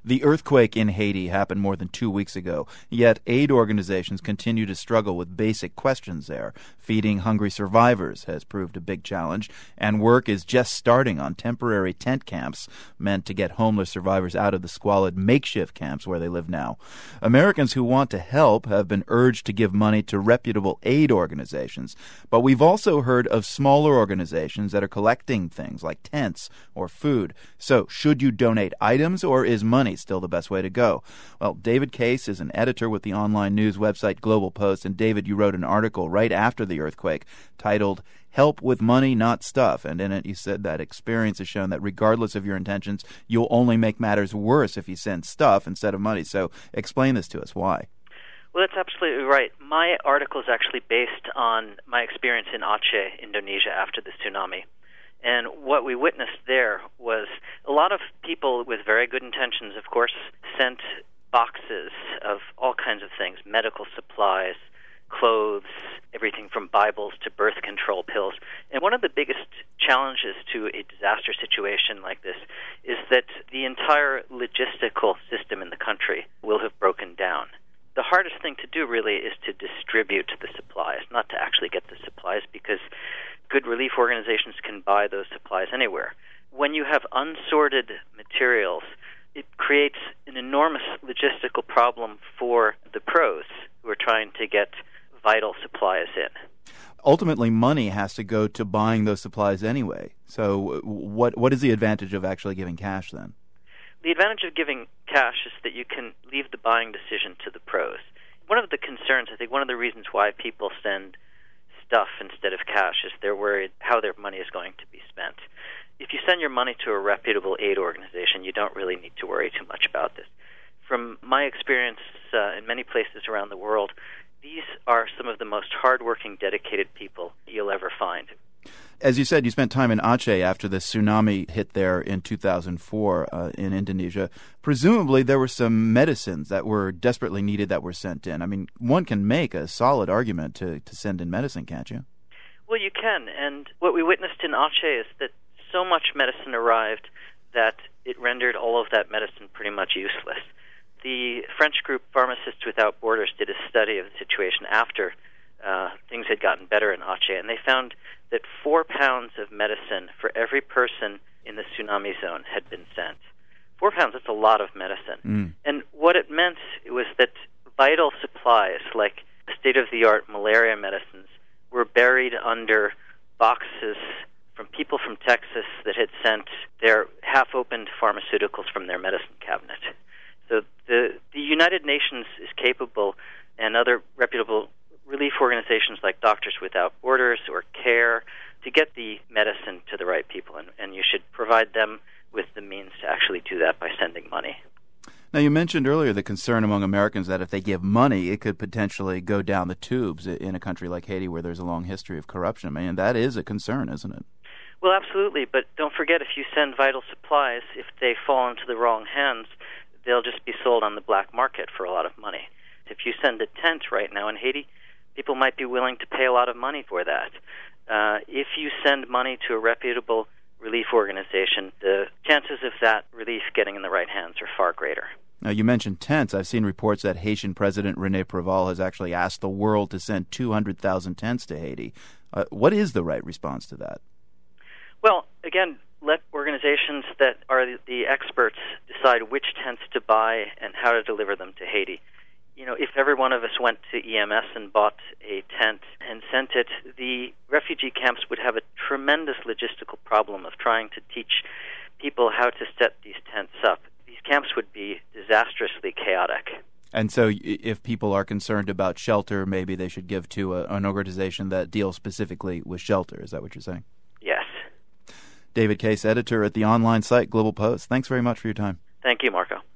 The earthquake in Haiti happened more than 2 weeks ago, yet aid organizations continue to struggle with basic questions there. Feeding hungry survivors has proved a big challenge, and work is just starting on temporary tent camps meant to get homeless survivors out of the squalid makeshift camps where they live now. Americans who want to help have been urged to give money to reputable aid organizations, but we've also heard of smaller organizations that are collecting things like tents or food. So, should you donate items, or is money still the best way to go? Well, David Case is an editor with the online news website Global Post. And David, you wrote an article right after the earthquake titled "Help with Money, Not Stuff." And in it you said that experience has shown that regardless of your intentions, you'll only make matters worse if you send stuff instead of money. So explain this to us. Why? Well, that's absolutely right. My article is actually based on my experience in Aceh, Indonesia, after the tsunami. And what we witnessed there was a lot of people with very good intentions, of course, sent boxes of all kinds of things, medical supplies, clothes, everything from Bibles to birth control pills. And one of the biggest challenges to a disaster situation like this is that the entire logistical system in the country will have broken down. The hardest thing to do really is to distribute the supplies, not to actually get the supplies, because good relief organizations can buy those supplies anywhere. When you have unsorted materials, it creates an enormous logistical problem for the pros who are trying to get vital supplies in. Ultimately, money has to go to buying those supplies anyway. So what is the advantage of actually giving cash then? The advantage of giving cash is that you can leave the buying decision to the pros. One of the concerns, I think one of the reasons why people send stuff instead of cash is they're worried how their money is going to be spent. If you send your money to a reputable aid organization, you don't really need to worry too much about this. From my experience in many places around the world, these are some of the most hardworking, dedicated people you'll ever find. As you said, you spent time in Aceh after the tsunami hit there in 2004 in Indonesia. Presumably there were some medicines that were desperately needed that were sent in. I mean, one can make a solid argument to send in medicine, can't you? Well, you can. And what we witnessed in Aceh is that so much medicine arrived that it rendered all of that medicine pretty much useless. The French group Pharmacists Without Borders did a study of the situation after things had gotten better in Aceh, and they found that 4 pounds of medicine for every person in the tsunami zone had been sent. 4 pounds, that's a lot of medicine. And what it meant was that vital supplies like state-of-the-art malaria medicines were buried under boxes from people from Texas that had sent their half-opened pharmaceuticals from their medicine cabinet. So the United Nations is capable, and other reputable relief organizations like Doctors Without Borders or CARE, to get the medicine to the right people, and you should provide them with the means to actually do that by sending money. Now, you mentioned earlier the concern among Americans that if they give money, it could potentially go down the tubes in a country like Haiti where there's a long history of corruption. I mean, that is a concern, isn't it? Well, absolutely, but don't forget, if you send vital supplies, if they fall into the wrong hands, they'll just be sold on the black market for a lot of money. If you send a tent right now in Haiti, people might be willing to pay a lot of money for that. If you send money to a reputable relief organization, the chances of that relief getting in the right hands are far greater. Now, you mentioned tents. I've seen reports that Haitian President René Préval has actually asked the world to send 200,000 tents to Haiti. What is the right response to that? Well, again, let organizations that are the experts decide which tents to buy and how to deliver them to Haiti. You know, if every one of us went to EMS and bought a tent and sent it, the refugee camps would have a tremendous logistical problem of trying to teach people how to set these tents up. These camps would be disastrously chaotic. And so if people are concerned about shelter, maybe they should give to an organization that deals specifically with shelter. Is that what you're saying? Yes. David Case, editor at the online site Global Post. Thanks very much for your time. Thank you, Marco.